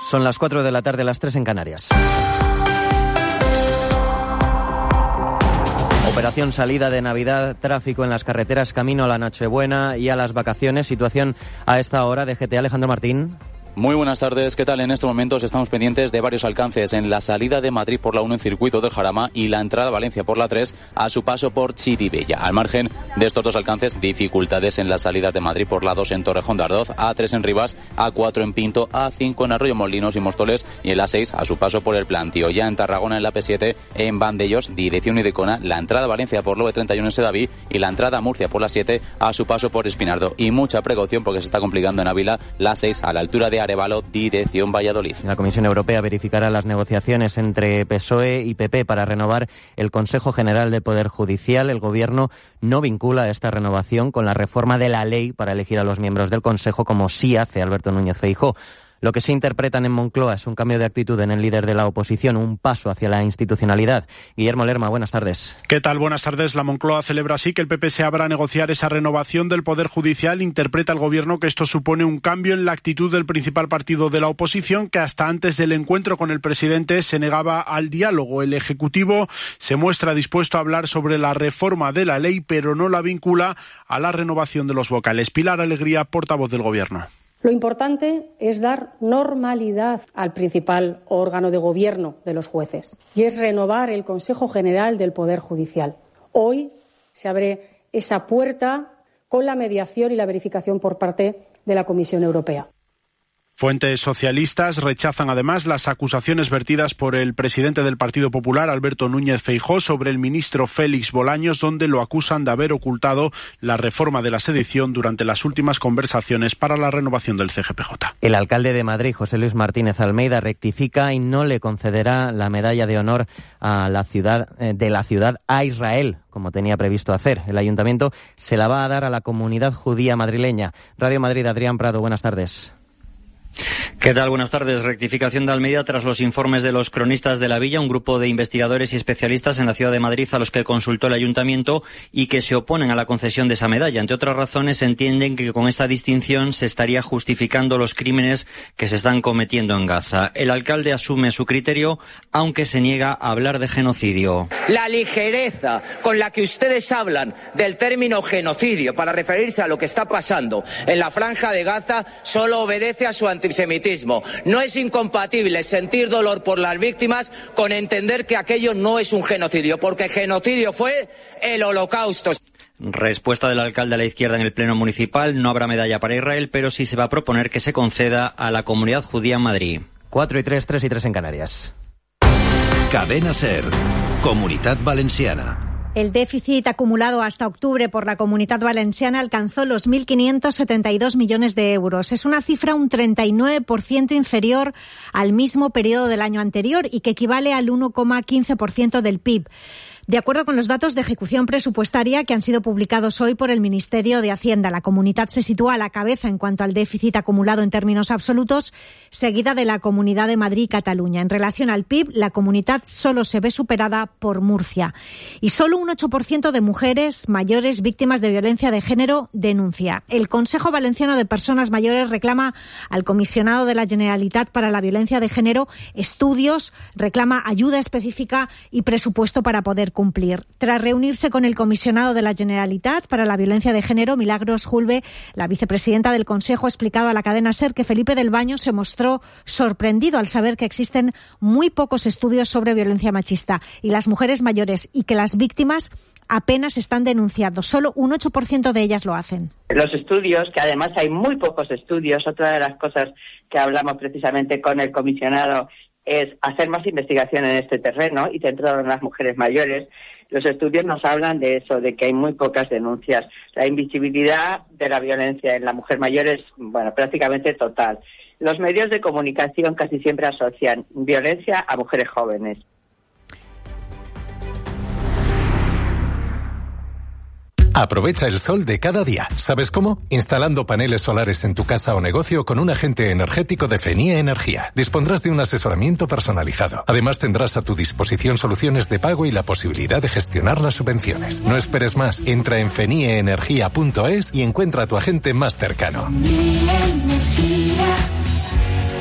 Son las 4 de la tarde, las 3 en Canarias. Operación salida de Navidad, tráfico en las carreteras camino a la Nochebuena y a las vacaciones. Situación a esta hora de GTA. Alejandro Martín. Muy buenas tardes, ¿qué tal? En estos momentos estamos pendientes de varios alcances en la salida de Madrid por la 1 en circuito del Jarama y la entrada a Valencia por la 3 a su paso por Chirivella. Al margen de estos dos alcances, dificultades en la salida de Madrid por la 2 en Torrejón de Ardoz, A3 en Rivas, A4 en Pinto, A5 en Arroyo Molinos y Móstoles y en la 6 a su paso por el Plantío. Ya en Tarragona en la P7, en Vandellós, dirección Idecona, la entrada a Valencia por la 31 en Sedaví y la entrada a Murcia por la 7 a su paso por Espinardo. Y mucha precaución porque se está complicando en Ávila la 6 a la altura de Arévalo, dirección Valladolid. La Comisión Europea verificará las negociaciones entre PSOE y PP para renovar el Consejo General del Poder Judicial. El Gobierno no vincula esta renovación con la reforma de la ley para elegir a los miembros del Consejo, como sí hace Alberto Núñez Feijóo. Lo que se interpretan en Moncloa es un cambio de actitud en el líder de la oposición, un paso hacia la institucionalidad. Guillermo Lerma, buenas tardes. ¿Qué tal? Buenas tardes. La Moncloa celebra así que el PP se abra a negociar esa renovación del Poder Judicial. Interpreta el Gobierno que esto supone un cambio en la actitud del principal partido de la oposición, que hasta antes del encuentro con el presidente se negaba al diálogo. El Ejecutivo se muestra dispuesto a hablar sobre la reforma de la ley, pero no la vincula a la renovación de los vocales. Pilar Alegría, portavoz del Gobierno. Lo importante es dar normalidad al principal órgano de gobierno de los jueces y es renovar el Consejo General del Poder Judicial. Hoy se abre esa puerta con la mediación y la verificación por parte de la Comisión Europea. Fuentes socialistas rechazan además las acusaciones vertidas por el presidente del Partido Popular, Alberto Núñez Feijóo, sobre el ministro Félix Bolaños, donde lo acusan de haber ocultado la reforma de la sedición durante las últimas conversaciones para la renovación del CGPJ. El alcalde de Madrid, José Luis Martínez Almeida, rectifica y no le concederá la medalla de honor a la ciudad a Israel, como tenía previsto hacer. El ayuntamiento se la va a dar a la comunidad judía madrileña. Radio Madrid, Adrián Prado, buenas tardes. ¿Qué tal? Buenas tardes. Rectificación de Almeida tras los informes de los cronistas de la Villa, un grupo de investigadores y especialistas en la ciudad de Madrid a los que consultó el ayuntamiento y que se oponen a la concesión de esa medalla. Entre otras razones, entienden que con esta distinción se estaría justificando los crímenes que se están cometiendo en Gaza. El alcalde asume su criterio, aunque se niega a hablar de genocidio. La ligereza con la que ustedes hablan del término genocidio para referirse a lo que está pasando en la Franja de Gaza solo obedece a su antisemitismo. No es incompatible sentir dolor por las víctimas con entender que aquello no es un genocidio, porque genocidio fue el Holocausto. Respuesta del alcalde a la izquierda en el Pleno Municipal: no habrá medalla para Israel, pero sí se va a proponer que se conceda a la comunidad judía en Madrid. 4 y 3, 3 y 3 en Canarias. Cadena SER, Comunitat Valenciana. El déficit acumulado hasta octubre por la Comunitat Valenciana alcanzó los 1.572 millones de euros. Es una cifra un 39% inferior al mismo periodo del año anterior y que equivale al 1,15% del PIB. De acuerdo con los datos de ejecución presupuestaria que han sido publicados hoy por el Ministerio de Hacienda, la Comunitat se sitúa a la cabeza en cuanto al déficit acumulado en términos absolutos, seguida de la Comunidad de Madrid y Cataluña. En relación al PIB, la Comunitat solo se ve superada por Murcia. Y solo un 8% de mujeres mayores víctimas de violencia de género denuncia. El Consejo Valenciano de Personas Mayores reclama al comisionado de la Generalitat para la Violencia de Género estudios, reclama ayuda específica y presupuesto para poder cumplir. Tras reunirse con el comisionado de la Generalitat para la Violencia de Género, Milagros Julve, la vicepresidenta del Consejo, ha explicado a la cadena SER que Felipe del Baño se mostró sorprendido al saber que existen muy pocos estudios sobre violencia machista y las mujeres mayores y que las víctimas apenas están denunciando. Solo un 8% de ellas lo hacen. Los estudios, que además hay muy pocos estudios, otra de las cosas que hablamos precisamente con el comisionado es hacer más investigación en este terreno y centrado en las mujeres mayores. Los estudios nos hablan de eso, de que hay muy pocas denuncias. La invisibilidad de la violencia en la mujer mayor es, prácticamente total. Los medios de comunicación casi siempre asocian violencia a mujeres jóvenes. Aprovecha el sol de cada día. ¿Sabes cómo? Instalando paneles solares en tu casa o negocio con un agente energético de FENIE Energía. Dispondrás de un asesoramiento personalizado. Además, tendrás a tu disposición soluciones de pago y la posibilidad de gestionar las subvenciones. No esperes más. Entra en fenieenergia.es y encuentra a tu agente más cercano.